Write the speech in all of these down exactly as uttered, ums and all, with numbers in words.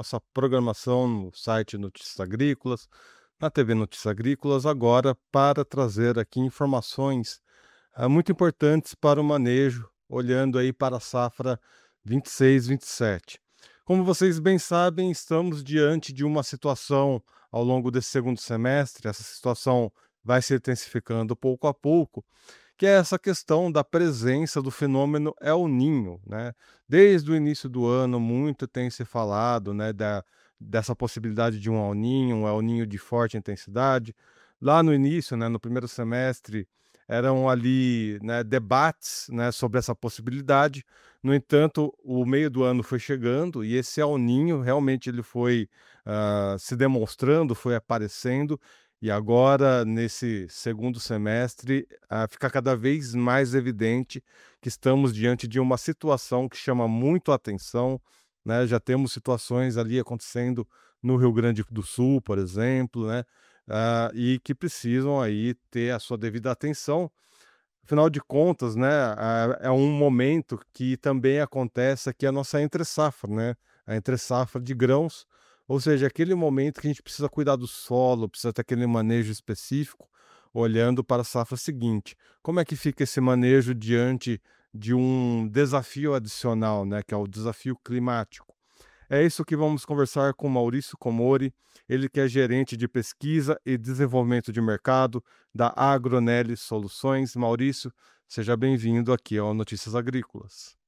nossa programação no site Notícias Agrícolas, na T V Notícias Agrícolas, agora para trazer aqui informações ah, muito importantes para o manejo, olhando aí para a safra vinte e seis, vinte e sete. Como vocês bem sabem, estamos diante de uma situação ao longo desse segundo semestre, essa situação vai se intensificando pouco a pouco, que é essa questão da presença do fenômeno El Niño, né? Desde o início do ano, muito tem se falado, né, da, dessa possibilidade de um El Niño, um El Niño de forte intensidade. Lá no início, né, no primeiro semestre, eram ali, né, debates, né, sobre essa possibilidade. No entanto, o meio do ano foi chegando e esse El Niño realmente ele foi ah, se demonstrando, foi aparecendo e agora, nesse segundo semestre, ah, fica cada vez mais evidente que estamos diante de uma situação que chama muito a atenção, né? Já temos situações ali acontecendo no Rio Grande do Sul, por exemplo, né? Ah, e que precisam aí ter a sua devida atenção. Afinal de contas, né, ah, é um momento que também acontece aqui a nossa entre-safra, né, a entre-safra de grãos, ou seja, aquele momento que a gente precisa cuidar do solo, precisa ter aquele manejo específico, olhando para a safra seguinte. Como é que fica esse manejo diante de um desafio adicional, né, que é o desafio climático? É isso que vamos conversar com Maurício Comori, ele que é gerente de pesquisa e desenvolvimento de mercado da Agronele Soluções. Maurício, seja bem-vindo aqui ao Notícias Agrícolas.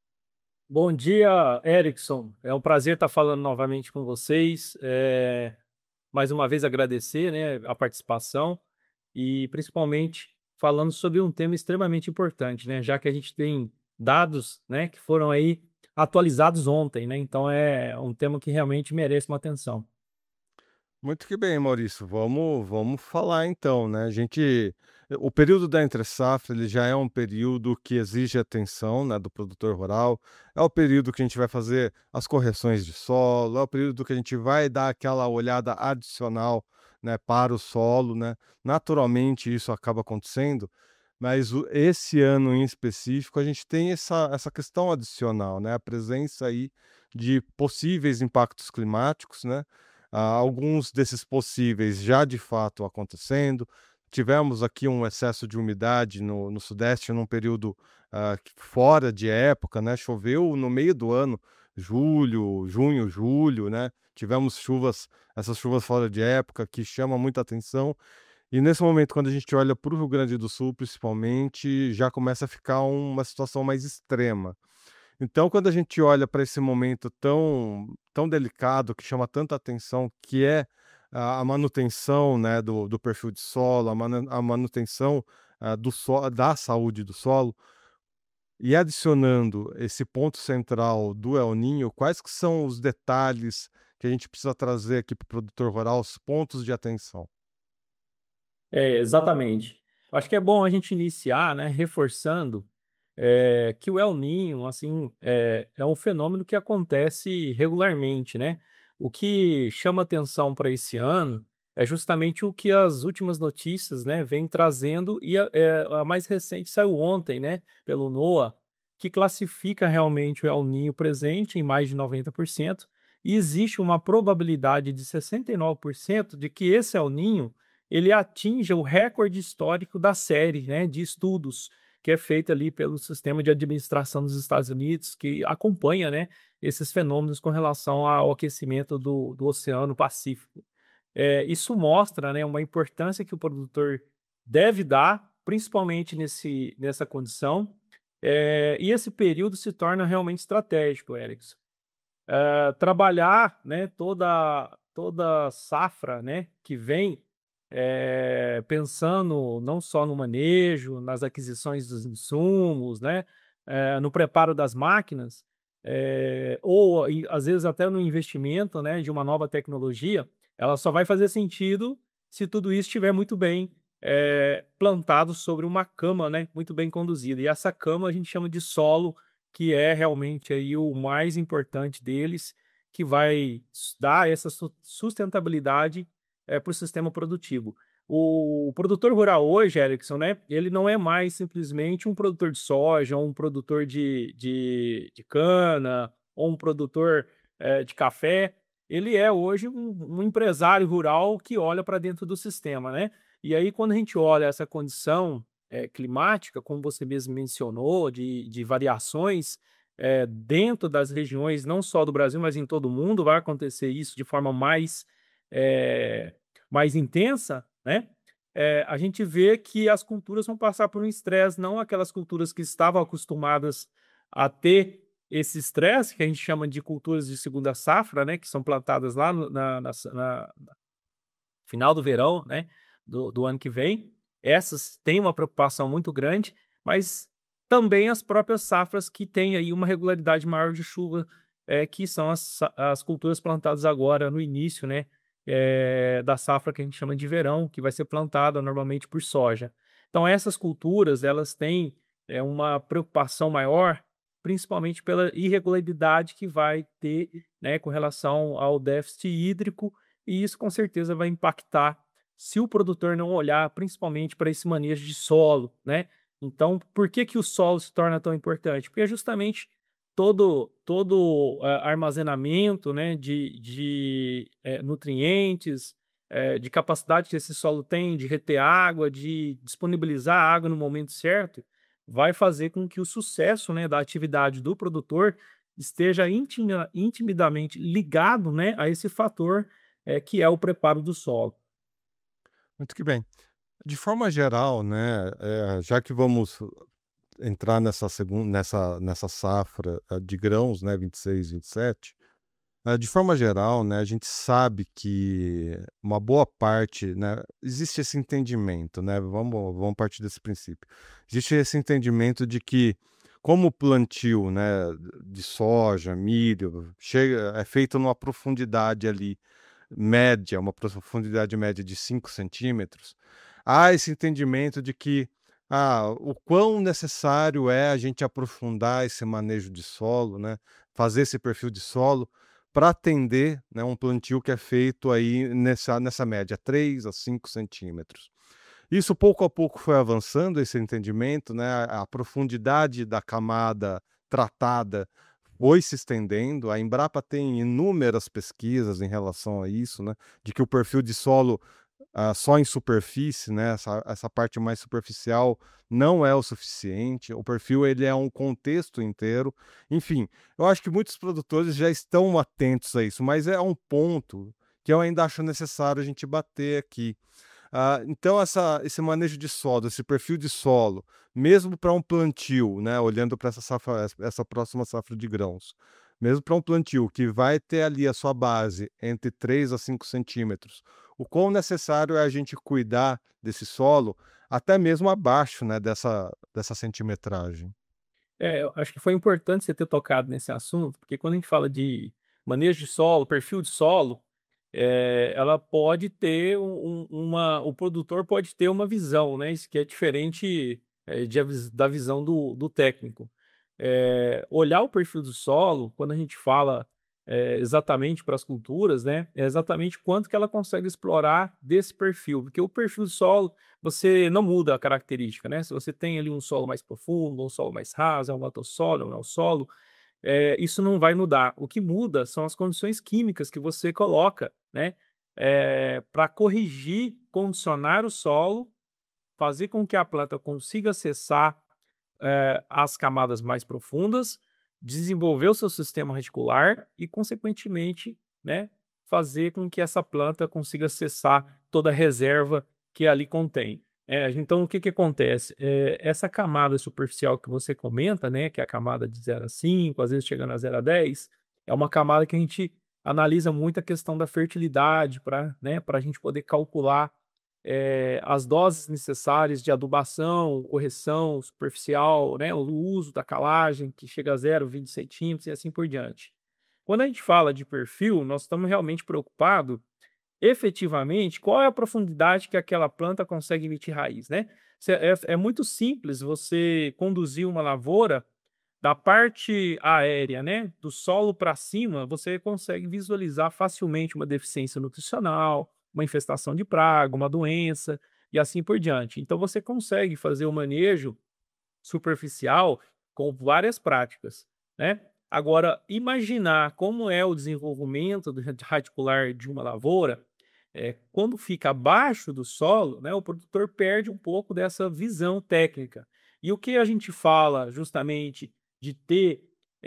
Bom dia, Erickson. É um prazer estar falando novamente com vocês. É, mais uma vez agradecer, né, a participação e principalmente falando sobre um tema extremamente importante, né, já que a gente tem dados, né, que foram aí atualizados ontem, né, então é um tema que realmente merece uma atenção. Muito que bem, Maurício. Vamos, vamos falar então, né? A gente, o período da entre-safra, ele já é um período que exige atenção, né, do produtor rural. É o período que a gente vai fazer as correções de solo, é o período que a gente vai dar aquela olhada adicional, né, para o solo, né? Naturalmente isso acaba acontecendo, mas o- esse ano em específico a gente tem essa, essa questão adicional, né? A presença aí de possíveis impactos climáticos, né? Ah, alguns desses possíveis já de fato acontecendo. Tivemos aqui um excesso de umidade no, no Sudeste num período ah, que- fora de época, né? Choveu no meio do ano, julho, junho, julho, né? Tivemos chuvas, essas chuvas fora de época que chamam muita atenção. E nesse momento, quando a gente olha para o Rio Grande do Sul, principalmente, já começa a ficar uma situação mais extrema. Então, quando a gente olha para esse momento tão tão delicado, que chama tanta atenção, que é a a manutenção, né, do do perfil de solo, a manu a manutenção, ah, do so da saúde do solo, e adicionando esse ponto central do El Niño, quais que são os detalhes que a gente precisa trazer aqui para o produtor rural, os pontos de atenção? É, exatamente. Acho que é bom a gente iniciar, né, reforçando eh, que o El Niño, assim, é, é um fenômeno que acontece regularmente, né? O que chama atenção para esse ano é justamente o que as últimas notícias, né, vêm trazendo e a, é, a mais recente saiu ontem, né, pelo NOAA, que classifica realmente o El Niño presente em mais de noventa por cento e existe uma probabilidade de sessenta e nove por cento de que esse El Niño ele atinja o recorde histórico da série, né, de estudos que é feita ali pelo sistema de administração dos Estados Unidos, que acompanha, né, esses fenômenos com relação ao aquecimento do, do Oceano Pacífico. É, isso mostra, né, uma importância que o produtor deve dar, principalmente nesse, nessa condição, é, e esse período se torna realmente estratégico, Erickson. É, trabalhar, né, toda, toda safra, né, que vem eh, pensando não só no manejo, nas aquisições dos insumos, né, eh, no preparo das máquinas, eh, ou e às vezes até no investimento, né, de uma nova tecnologia, ela só vai fazer sentido se tudo isso estiver muito bem, eh, plantado sobre uma cama, né, muito bem conduzida. E essa cama a gente chama de solo, que é realmente aí o mais importante deles, que vai s dar essa su sustentabilidade para o sistema produtivo. O, o produtor rural hoje, Erickson, né, ele não é mais simplesmente um produtor de soja, ou um produtor de, de, de cana, ou um produtor eh, de café. ele é hoje um, um empresário rural que olha para dentro do sistema, né? E aí, quando a gente olha essa condição eh, climática, como você mesmo mencionou, de, de variações eh, dentro das regiões, não só do Brasil, mas em todo o mundo, vai acontecer isso de forma mais, eh, mais intensa, né? Eh, a gente vê que as culturas vão passar por um estresse, não aquelas culturas que estavam acostumadas a ter esse estresse, que a gente chama de culturas de segunda safra, né, que são plantadas lá no na na sa na final do verão, né, do do ano que vem. Essas têm uma preocupação muito grande, mas também as próprias safras que têm aí uma regularidade maior de chuva, eh, que são as sa as culturas plantadas agora no início, né, eh, da safra que a gente chama de verão, que vai ser plantada normalmente por soja. Então essas culturas, elas têm, eh, uma preocupação maior, principalmente pela irregularidade que vai ter, né, com relação ao déficit hídrico, e isso com certeza vai impactar se o produtor não olhar principalmente para esse manejo de solo, né. Então, por que que o solo se torna tão importante? Porque é justamente todo todo, ah, armazenamento, né, de de, eh, nutrientes, eh, de capacidade que esse solo tem de reter água, de disponibilizar água no momento certo, vai fazer com que o sucesso, né, da atividade do produtor esteja intima intimidamente ligado, né, a esse fator é, que é o preparo do solo. Muito que bem. De forma geral, né, eh, já que vamos entrar nessa segun nessa nessa safra, ah, de grãos, né, vinte e seis, vinte e sete, ah, de forma geral, né, a gente sabe que uma boa parte, né, existe esse entendimento, né, vamos vamos partir desse princípio. Existe esse entendimento de que como o plantio, né, de soja, milho, chega é feito numa profundidade ali média, uma profundidade média de cinco centímetros, há esse entendimento de que, ah, o quão necessário é a gente aprofundar esse manejo de solo, né, fazer esse perfil de solo para atender, né, um plantio que é feito aí nessa nessa média, três a cinco centímetros. Isso pouco a pouco foi avançando esse entendimento, né, a a profundidade da camada tratada foi se estendendo, a Embrapa tem inúmeras pesquisas em relação a isso, né, de que o perfil de solo, ah, só em superfície, né, essa essa parte mais superficial não é o suficiente, o perfil ele é um contexto inteiro. Enfim, eu acho que muitos produtores já estão atentos a isso, mas é um ponto que eu ainda acho necessário a gente bater aqui. Ah, então essa esse manejo de solo, esse perfil de solo, mesmo para um plantio, né, olhando para essa safra essa essa próxima safra de grãos, mesmo para um plantio que vai ter ali a sua base entre três a cinco centímetros, o quão necessário é a gente cuidar desse solo, até mesmo abaixo, né, dessa dessa centimetragem. É, eu acho que foi importante você ter tocado nesse assunto, porque quando a gente fala de manejo de solo, perfil de solo, eh, ela pode ter um, um- uma, o produtor pode ter uma visão, né? Isso que é diferente, eh, de avis- da visão do, do técnico. Eh, olhar o perfil do solo, quando a gente fala, eh, exatamente para as culturas, né? É exatamente quanto que ela consegue explorar desse perfil, porque o perfil do solo você não muda a característica, né? Se você tem ali um solo mais profundo, um solo mais raso, é um latossolo, é um solo, eh, isso não vai mudar. O que muda são as condições químicas que você coloca, né? Para corrigir, condicionar o solo, fazer com que a planta consiga acessar eh, as camadas mais profundas, desenvolver o seu sistema reticular e, consequentemente, né, fazer com que essa planta consiga acessar toda a reserva que ali contém. Eh, então, o que que acontece? Eh, essa camada superficial que você comenta, né, que é a camada de zero a cinco, às vezes chegando a zero a dez, é uma camada que a gente analisa muito a questão da fertilidade para, né, para a gente poder calcular eh, as doses necessárias de adubação, correção superficial, né, o uso da calagem, que chega a zero vírgula vinte centímetros e assim por diante. Quando a gente fala de perfil, nós estamos realmente preocupados, efetivamente, qual é a profundidade que aquela planta consegue emitir raiz, né? Cê- É, é muito simples você conduzir uma lavoura da parte aérea, né, do solo para cima, você consegue visualizar facilmente uma deficiência nutricional, uma infestação de praga, uma doença e assim por diante. Então você consegue fazer o manejo superficial com várias práticas, né? Agora, imaginar como é o desenvolvimento do radicular de uma lavoura, eh, quando fica abaixo do solo, né, o produtor perde um pouco dessa visão técnica. E o que a gente fala justamente de ter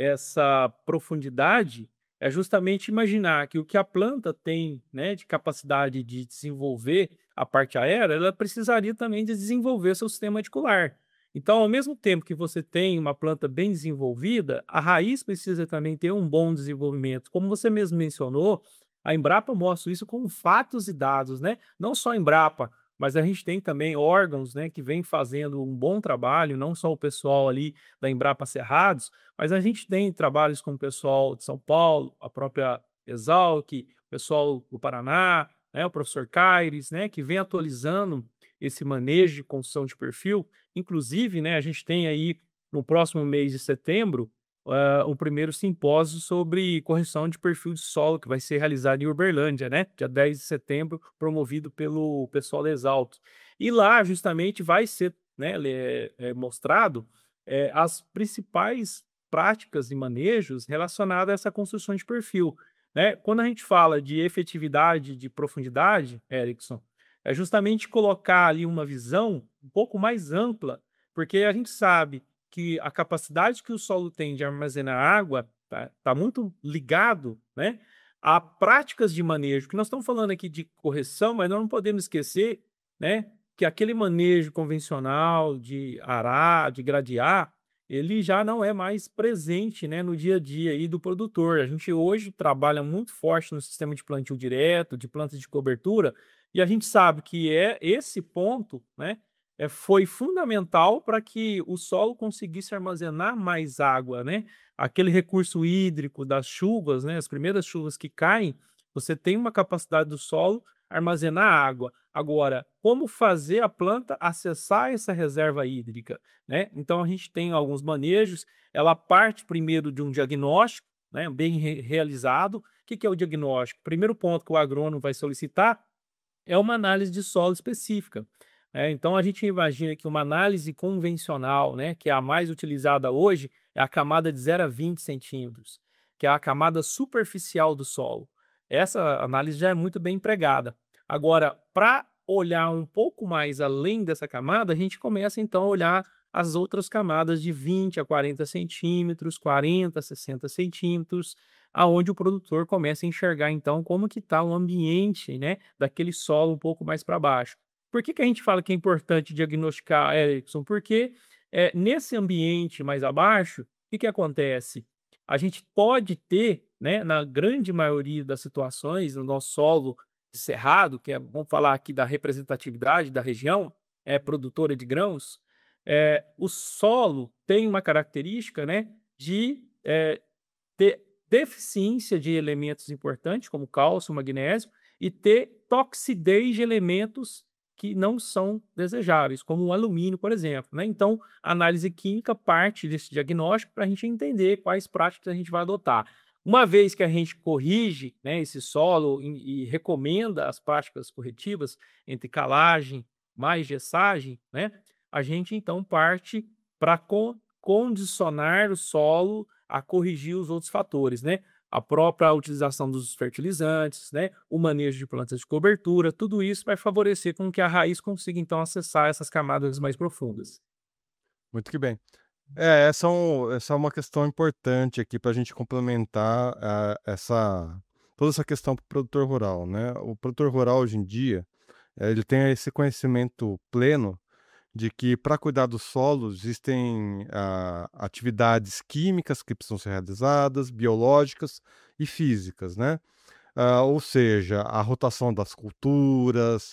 essa profundidade é justamente imaginar que o que a planta tem, né, de capacidade de desenvolver a parte aérea, ela precisaria também de desenvolver seu sistema radicular. Então, ao mesmo tempo que você tem uma planta bem desenvolvida, a raiz precisa também ter um bom desenvolvimento. Como você mesmo mencionou, a Embrapa mostra isso com fatos e dados, né? Não só a Embrapa, mas a gente tem também órgãos, né, que vem fazendo um bom trabalho, não só o pessoal ali da Embrapa Cerrados, mas a gente tem trabalhos com o pessoal de São Paulo, a própria Exalc, o pessoal do Paraná, né, o professor Caires, né, que vem atualizando esse manejo de construção de perfil. Inclusive, né, a gente tem aí no próximo mês de setembro, ah, o primeiro simpósio sobre correção de perfil de solo, que vai ser realizado em Uberlândia, né, dia dez de setembro, promovido pelo pessoal da Exalto. E lá, justamente, vai ser, né, le- é, é, mostrado é, as principais práticas e manejos relacionados a essa construção de perfil. Né? Quando a gente fala de efetividade, de profundidade, Erickson, é justamente colocar ali uma visão um pouco mais ampla, porque a gente sabe que a capacidade que o solo tem de armazenar água está tá muito ligado, né, a práticas de manejo, que nós estamos falando aqui de correção, mas nós não podemos esquecer, né, que aquele manejo convencional de arar, de gradear, ele já não é mais presente, né, no dia a dia aí do produtor. A gente hoje trabalha muito forte no sistema de plantio direto, de plantas de cobertura, e a gente sabe que é esse ponto, né, é, foi fundamental para que o solo conseguisse armazenar mais água, né? Aquele recurso hídrico das chuvas, né, as primeiras chuvas que caem, você tem uma capacidade do solo armazenar água. Agora, como fazer a planta acessar essa reserva hídrica, né? Então a gente tem alguns manejos, ela parte primeiro de um diagnóstico, né, bem re- realizado. O que que é o diagnóstico? Primeiro ponto que o agrônomo vai solicitar é uma análise de solo específica. Né? Então, a gente imagina que uma análise convencional, né, que é a mais utilizada hoje, é a camada de zero a vinte centímetros, que é a camada superficial do solo. Essa análise já é muito bem empregada. Agora, para olhar um pouco mais além dessa camada, a gente começa então a olhar as outras camadas de vinte a quarenta centímetros, quarenta a sessenta centímetros, aonde o produtor começa a enxergar então como que está o ambiente, né, daquele solo um pouco mais para baixo. Por que que a gente fala que é importante diagnosticar, Erickson? Porque eh, nesse ambiente mais abaixo, o que que acontece? A gente pode ter, né, na grande maioria das situações, no nosso solo de cerrado, que é, vamos falar aqui da representatividade da região, é produtora de grãos, eh, o solo tem uma característica, né, de eh, ter deficiência de elementos importantes, como cálcio, magnésio, e ter toxidez de elementos que não são desejáveis, como o alumínio, por exemplo. Né? Então, a análise química parte desse diagnóstico para a gente entender quais práticas a gente vai adotar. Uma vez que a gente corrige, né, esse solo e, e recomenda as práticas corretivas entre calagem mais gessagem, né, a gente então parte para con condicionar o solo a corrigir os outros fatores, né? A própria utilização dos fertilizantes, né? O manejo de plantas de cobertura, tudo isso vai favorecer com que a raiz consiga então acessar essas camadas mais profundas. Muito que bem. É, essa é, um, essa é uma questão importante aqui para a gente complementar ah, essa, toda essa questão para o produtor rural, né? O produtor rural hoje em dia, eh, ele tem esse conhecimento pleno de que para cuidar do solo existem ah, atividades químicas que precisam ser realizadas, biológicas e físicas, né? Ah, ou seja, a rotação das culturas,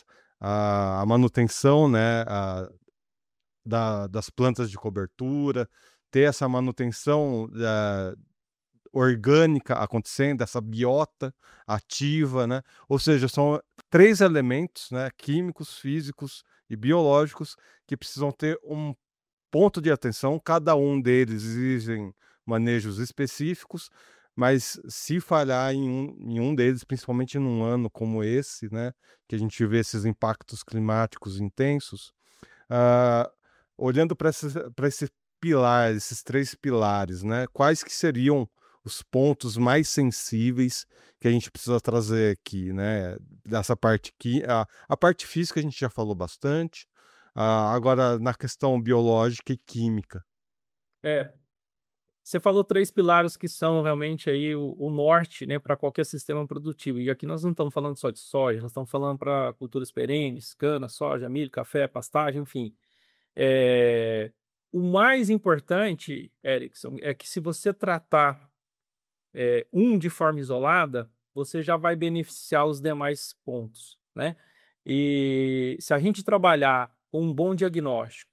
a, a manutenção, né, a- da- das plantas de cobertura, ter essa manutenção eh, orgânica acontecendo, essa biota ativa, né? Ou seja, são três elementos, né, químicos, físicos e biológicos que precisam ter um ponto de atenção, cada um deles exigem manejos específicos, mas se falhar em um, em um deles, principalmente num ano como esse, né, que a gente vê esses impactos climáticos intensos, ah, olhando para esse, para esse pilar, esses três pilares, né, quais que seriam os pontos mais sensíveis que a gente precisa trazer aqui, né, dessa parte aqui, a a parte física a gente já falou bastante, ah, agora na questão biológica e química. É, você falou três pilares que são realmente aí o o norte, né, para qualquer sistema produtivo. E aqui nós não estamos falando só de soja, nós estamos falando para culturas perenes, cana, soja, milho, café, pastagem, enfim. Eh, o mais importante, Erickson, é que se você tratar, eh, um de forma isolada, você já vai beneficiar os demais pontos, né. E se a gente trabalhar com um bom diagnóstico,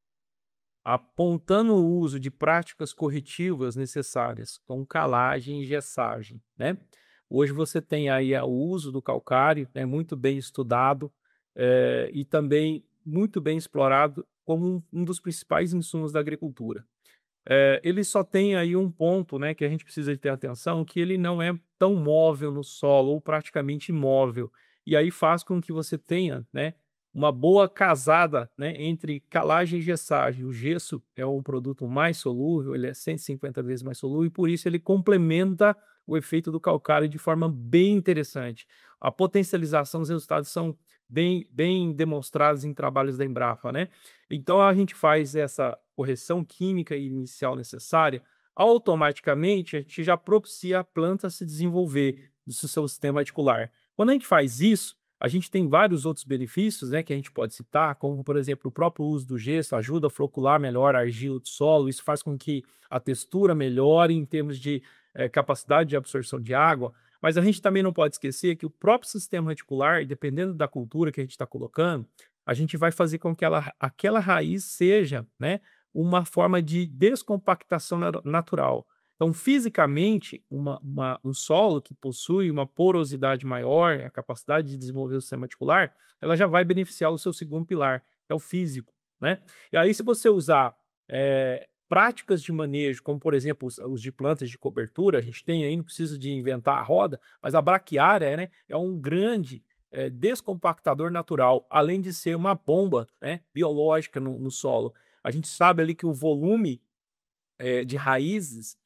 apontando o uso de práticas corretivas necessárias, com calagem e gessagem, né. Hoje você tem aí a o uso do calcário, né, muito bem estudado, eh, e também muito bem explorado como um um dos principais insumos da agricultura. Eh, ele só tem aí um ponto, né, que a gente precisa de ter atenção, que ele não é tão móvel no solo ou praticamente imóvel. E aí faz com que você tenha, né, uma boa casada, né, entre calagem e gessagem. O gesso é um produto mais solúvel, ele é cento e cinquenta vezes mais solúvel e por isso ele complementa o efeito do calcário de forma bem interessante. A potencialização dos resultados são bem, bem demonstrados em trabalhos da Embrapa, né? Então a gente faz essa correção química inicial necessária, automaticamente a gente já propicia a planta se desenvolver do seu sistema articular. Quando a gente faz isso, a gente tem vários outros benefícios, né, que a gente pode citar, como por exemplo o próprio uso do gesso ajuda a flocular melhor a argila do solo, isso faz com que a textura melhore em termos de eh, capacidade de absorção de água, mas a gente também não pode esquecer que o próprio sistema reticular, dependendo da cultura que a gente está colocando, a gente vai fazer com que ela, aquela raiz seja, né, uma forma de descompactação na- natural. Então, fisicamente, uma, uma- um solo que possui uma porosidade maior, a capacidade de desenvolver o sistema reticular, ela já vai beneficiar o seu segundo pilar, que é o físico, né? E aí, se você usar eh, práticas de manejo, como por exemplo os, os de plantas de cobertura, a gente tem aí, não precisa de inventar a roda, mas a braquiária, né, é um grande eh, descompactador natural, além de ser uma bomba, né, biológica no, no solo. A gente sabe ali que o volume eh, de raízes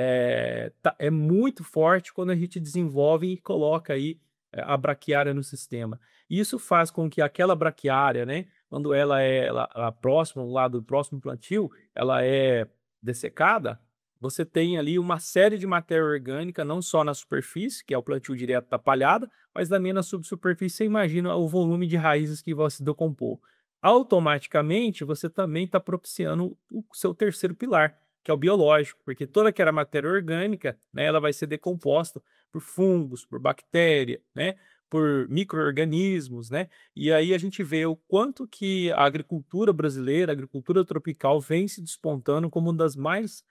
eh, tá- é muito forte quando a gente desenvolve e coloca aí eh, a braquiária no sistema. Isso faz com que aquela braquiária, né, quando ela é ela, a próxima, lá do próximo plantio, ela é dessecada, você tem ali uma série de matéria orgânica, não só na superfície, que é o plantio direto da palhada, mas também na subsuperfície, você imagina o volume de raízes que vai se decompor. Automaticamente, você também está propiciando o seu terceiro pilar, que é o biológico, porque toda aquela matéria orgânica, né, ela vai ser decomposta por fungos, por bactéria, né, por micro-organismos, né, e aí a gente vê o quanto que a agricultura brasileira, a agricultura tropical, vem se despontando como uma das mais,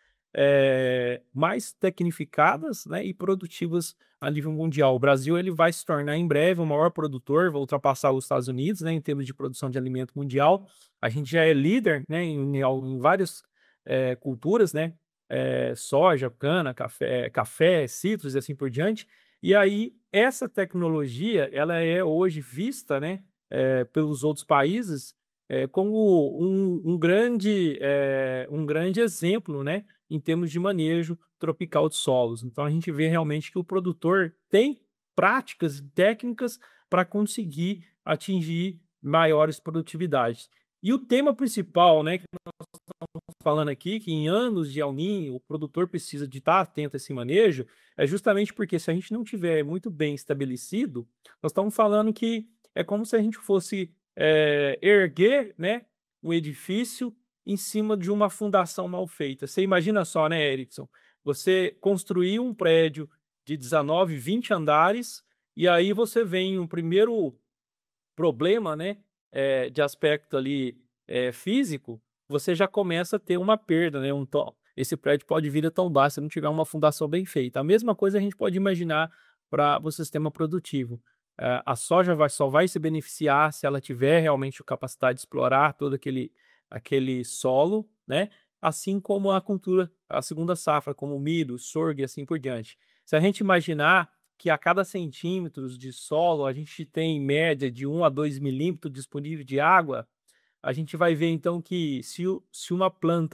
eh, mais tecnificadas, né, e produtivas a nível mundial. O Brasil ele vai se tornar em breve o maior produtor, vai ultrapassar os Estados Unidos, né, em termos de produção de alimento mundial. A gente já é líder, né, em, em vários eh, culturas, né? Eh, soja, cana, café, café, citros e assim por diante. E aí, essa tecnologia, ela é hoje vista, né, eh, pelos outros países, eh, como um, um grande, eh, um grande exemplo, né, em termos de manejo tropical de solos. Então, a gente vê realmente que o produtor tem práticas e técnicas para conseguir atingir maiores produtividades. E o tema principal, né, falando aqui que em anos de El Niño o produtor precisa de estar atento a esse manejo, é justamente porque se a gente não tiver muito bem estabelecido, nós estamos falando que é como se a gente fosse eh, erguer, né, um edifício em cima de uma fundação mal feita. Você imagina só, né, Erickson? Você construir um prédio de dezenove, vinte andares e aí você vem um primeiro problema, né, eh, de aspecto ali, eh, físico, você já começa a ter uma perda, né, um to esse prédio pode vir a tombar se não tiver uma fundação bem feita. A mesma coisa a gente pode imaginar para o sistema produtivo. Eh, a soja vai só vai se beneficiar se ela tiver realmente a capacidade de explorar todo aquele aquele solo, né, assim como a cultura, a segunda safra, como o milho, sorgo e assim por diante. Se a gente imaginar que a cada centímetros de solo a gente tem em média de um a dois milímetros disponível de água, a gente vai ver então que se, o- se uma planta, né,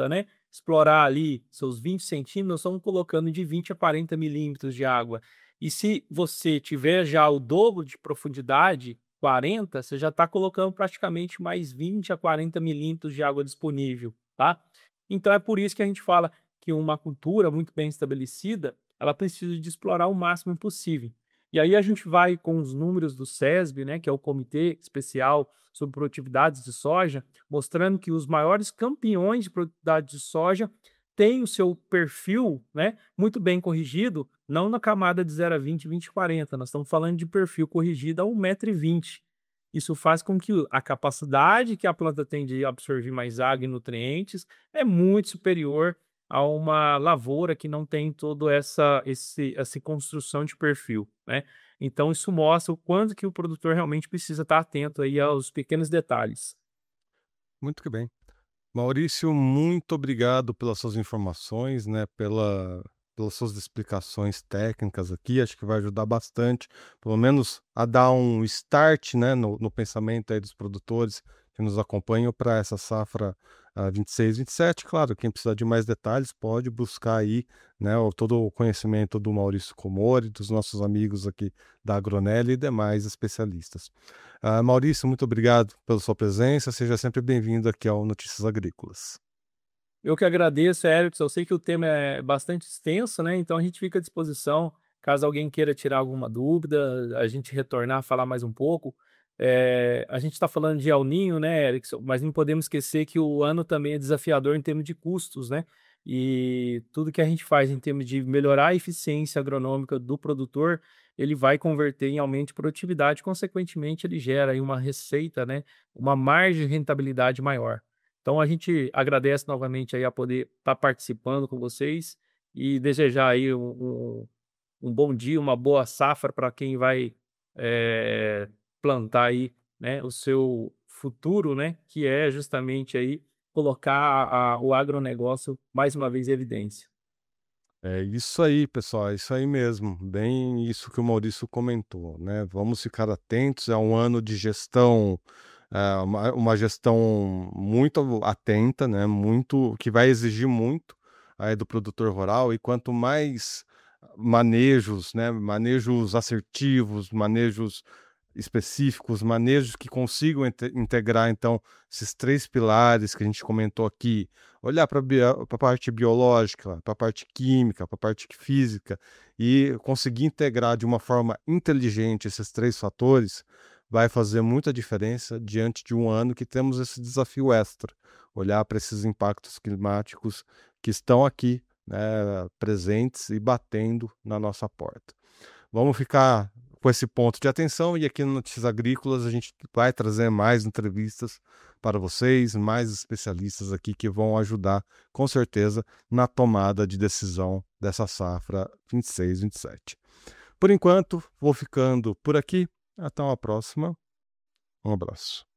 explorar ali seus vinte centímetros, nós estamos colocando de vinte a quarenta milímetros de água. E se você tiver já o dobro de profundidade, quarenta, você já está colocando praticamente mais vinte a quarenta milímetros de água disponível, tá? Então é por isso que a gente fala que uma cultura muito bem estabelecida, ela precisa de explorar o máximo possível. E aí a gente vai com os números do SESB, né, que é o Comitê Especial sobre Produtividades de Soja, mostrando que os maiores campeões de produtividade de soja têm o seu perfil, né, muito bem corrigido, não na camada de zero a vinte, vinte a quarenta, nós estamos falando de perfil corrigido a um metro e vinte. Isso faz com que a capacidade que a planta tem de absorver mais água e nutrientes é muito superior a uma lavoura que não tem toda essa esse essa construção de perfil, né. Então isso mostra o quanto que o produtor realmente precisa estar atento aí aos pequenos detalhes. Muito que bem. Maurício, muito obrigado pelas suas informações, né, pela pelas suas explicações técnicas aqui, acho que vai ajudar bastante, pelo menos a dar um start, né, no no pensamento aí dos produtores que nos acompanham para essa safra, ah, vinte e seis, vinte e sete. Claro, quem precisar de mais detalhes pode buscar aí, né, o todo o conhecimento do Maurício Comori, dos nossos amigos aqui da Agronel e demais especialistas. Ah, Maurício, muito obrigado pela sua presença. Seja sempre bem-vindo aqui ao Notícias Agrícolas. Eu que agradeço, Erickson. Eu sei que o tema é bastante extenso, né? Então a gente fica à disposição, caso alguém queira tirar alguma dúvida, a gente retornar, falar mais um pouco. Eh, a gente está falando de El Ninho, né, Erickson? Mas não podemos esquecer que o ano também é desafiador em termos de custos, né? E tudo que a gente faz em termos de melhorar a eficiência agronômica do produtor, ele vai converter em aumento de produtividade, consequentemente, ele gera aí uma receita, né? Uma margem de rentabilidade maior. Então a gente agradece novamente aí a poder estar participando com vocês e desejar aí um, um, um bom dia, uma boa safra para quem vai eh, plantar aí, né, o seu futuro, né, que é justamente aí colocar a- a- o agronegócio mais uma vez em evidência. É isso aí, pessoal, é isso aí mesmo. Bem isso que o Maurício comentou, né? Vamos ficar atentos, é um ano de gestão, é, uma, uma gestão muito atenta, né? Muito, que vai exigir muito aí do produtor rural, e quanto mais manejos, né? Manejos assertivos, manejos específicos, manejos que consigam inte integrar, então, esses três pilares que a gente comentou aqui, olhar para a parte biológica, para a parte química, para a parte física, e conseguir integrar de uma forma inteligente esses três fatores, vai fazer muita diferença diante de um ano que temos esse desafio extra, olhar para esses impactos climáticos que estão aqui, né, presentes e batendo na nossa porta. Vamos ficar com esse ponto de atenção, e aqui no Notícias Agrícolas a gente vai trazer mais entrevistas para vocês, mais especialistas aqui que vão ajudar, com certeza, na tomada de decisão dessa safra vinte e seis, vinte e sete. Por enquanto, vou ficando por aqui. Até uma próxima. Um abraço.